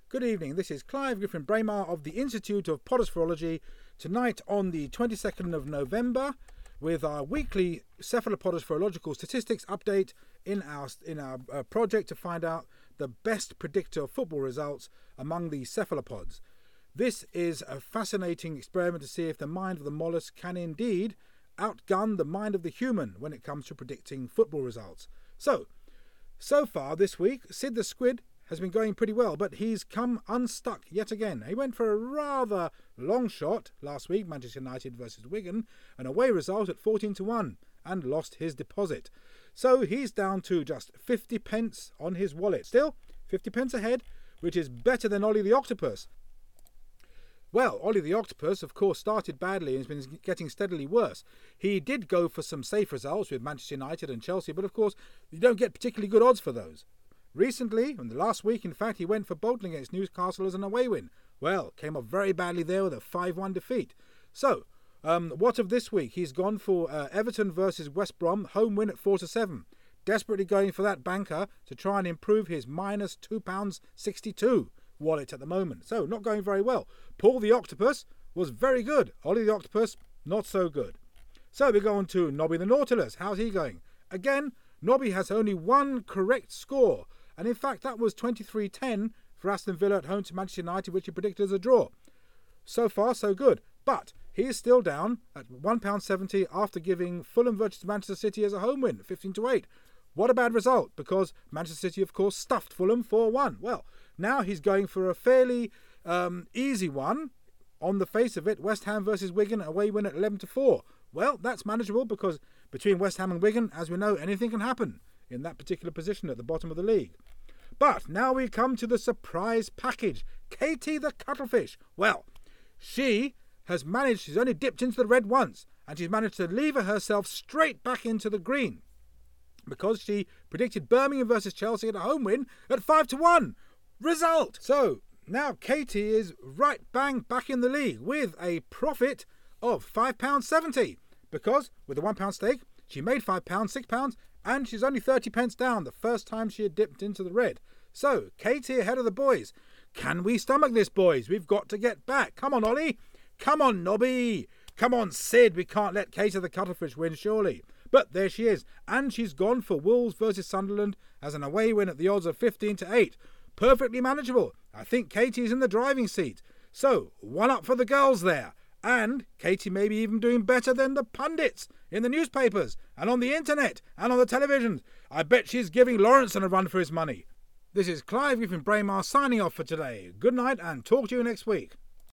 Good evening, this is Clive Griffin Braemar of the Institute of Podosphorology, tonight on the 22nd of November with our weekly cephalopodosphorological statistics update in our project to find out the best predictor of football results among the cephalopods. This is a fascinating experiment to see if the mind of the mollusk can indeed outgun the mind of the human when it comes to predicting football results. So far this week, Sid the Squid has been going pretty well, but he's come unstuck yet again. He went for a rather long shot last week, Manchester United versus Wigan, an away result at 14-1, and lost his deposit. So he's down to just 50 pence on his wallet. Still, 50 pence ahead, which is better than Ollie the Octopus. Well, Ollie the Octopus, of course, started badly and has been getting steadily worse. He did go for some safe results with Manchester United and Chelsea, but of course, you don't get particularly good odds for those. Recently, in the last week, in fact, he went for Bolton against Newcastle as an away win. Well, came off very badly there with a 5-1 defeat. So, what of this week? He's gone for Everton versus West Brom, home win at 4-7. Desperately going for that banker to try and improve his minus £2.62 wallet at the moment. So, not going very well. Paul the Octopus was very good. Ollie the Octopus, not so good. So, we go on to Nobby the Nautilus. How's he going? Again, Nobby has only one correct score. And in fact, that was 23-10 for Aston Villa at home to Manchester United, which he predicted as a draw. So far, so good. But he is still down at £1.70 after giving Fulham versus Manchester City as a home win, 15-8. What a bad result, because Manchester City, of course, stuffed Fulham 4-1. Well, now he's going for a fairly easy one. On the face of it, West Ham versus Wigan, away win at 11-4. Well, that's manageable because between West Ham and Wigan, as we know, anything can happen in that particular position at the bottom of the league. But now we come to the surprise package. Katie the Cuttlefish. Well, she's only dipped into the red once, and she's managed to lever herself straight back into the green because she predicted Birmingham versus Chelsea at a home win at 5-1. Result! So, now Katie is right bang back in the league with a profit of £5.70 because with a £1 stake, she made £5, £6, and she's only 30 pence down the first time she had dipped into the red. So, Katie ahead of the boys. Can we stomach this, boys? We've got to get back. Come on, Ollie. Come on, Nobby. Come on, Sid. We can't let Katie the Cuttlefish win, surely. But there she is. And she's gone for Wolves versus Sunderland as an away win at the odds of 15-8. Perfectly manageable. I think Katie's in the driving seat. So, one up for the girls there. And Katie may be even doing better than the pundits in the newspapers and on the internet and on the televisions. I bet she's giving Lawrenson a run for his money. This is Clive Griffin Braemar signing off for today. Good night and talk to you next week.